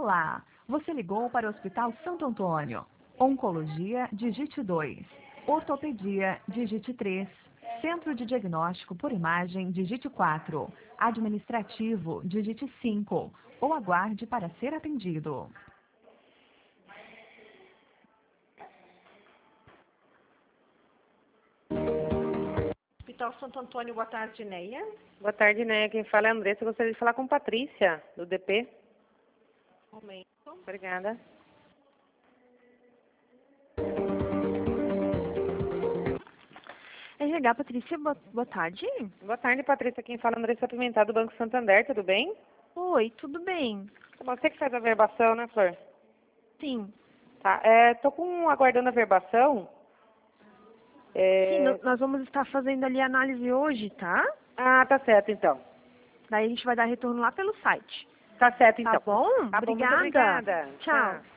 Olá, você ligou para o Hospital Santo Antônio. Oncologia, digite 2. Ortopedia, digite 3. Centro de Diagnóstico por Imagem, digite 4. Administrativo, digite 5. Ou aguarde para ser atendido. Hospital Santo Antônio, boa tarde, Neia. Boa tarde, Neia. Quem fala é a Andressa. Eu gostaria de falar com Patrícia, do DP. Um momento. Obrigada. RH, Patrícia, boa tarde. Boa tarde, Patrícia. Quem fala é a Andressa Pimentel, do Banco Santander. Tudo bem? Oi, tudo bem? Você que faz a verbação, né, Flor? Sim. Tá. Tô aguardando a verbação. Sim, nós vamos estar fazendo ali a análise hoje, tá? Ah, tá certo, então. Daí a gente vai dar retorno lá pelo site. Tá certo, então. Tá bom? Tá bom, muito Obrigada. obrigada. Tchau.